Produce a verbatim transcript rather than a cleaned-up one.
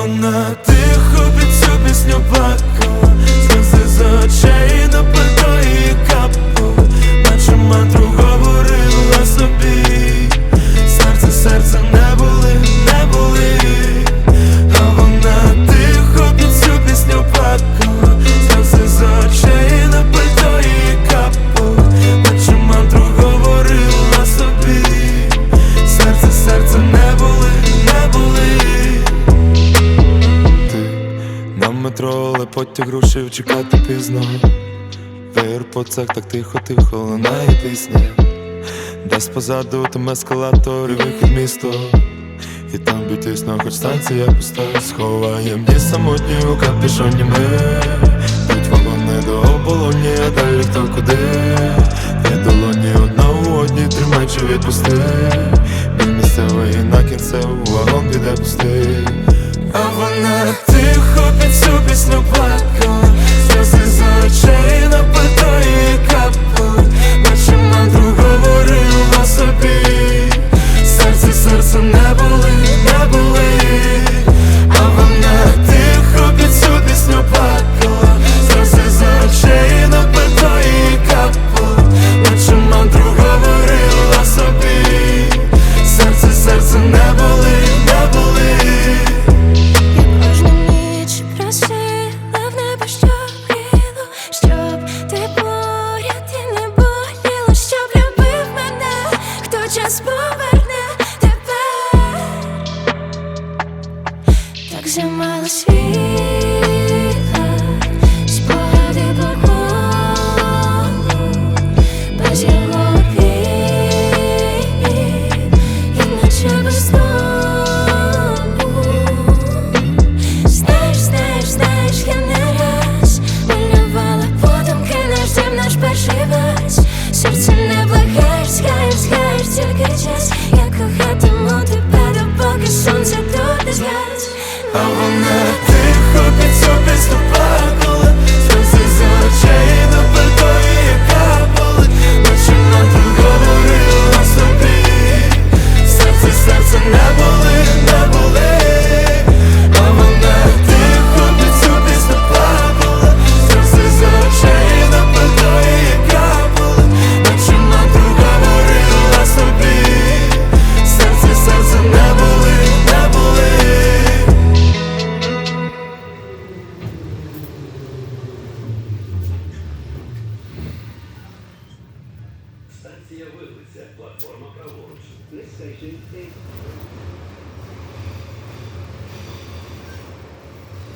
вона тихо під цю пісню плакала, сльози з очей на пальто її капали, наче мантру говорила собі. Серце, серце не були, не були. А вона тихо під цю пісню плакала, сльози з очей на пальто її капали, наче мантру говорила собі. Серце, серце не були, не були. Ти на метро, але потяг рушив, чекати пізно. В ейрподсах так тихо-тихо лунає пісня. Десь позаду там ескалатор і вихід місто, і там б'ють тісно, хоч станція пуста. Сховаєм ті самотні у капюшоні ми, б'ють вагони до оболоні, а далі хто куди. Дві долоні одна у одній, тримай чи відпусти. Біль місцевий на кінцеву, вагон піде пустий. А вона тихо під цю пісню плакала, сльози з очей на пальто її капали, наче мантру говорила собі. Серце, серце не були, не були. А вона тихо під цю пісню плакала, сльози з очей на пальто її капали, наче мантру говорила собі. Серце, серце не були, не були. Час поверне тебе, так замало світла, спогади по колу, без його обіймів, іначе без дому. Знаєш, знаєш, знаєш, я не раз малювала подумки, наш дім, наш перший вальс. Серце не благаєш, згаєш, згаєш тільки час. Я кохатиму тебе, допоки сонце тут не згас. А вона тихо під цю пісню плакала, сльози з очей на пальто її капали, наче мантру говорила собі. Серце, серце не були, не були. А вона тихо під цю пісню плакала, сльози з очей на пальто її капали, наче мантру говорила собі. Серце, серце не були, не були. Станція Вилиця, платформа праворуч. This station is...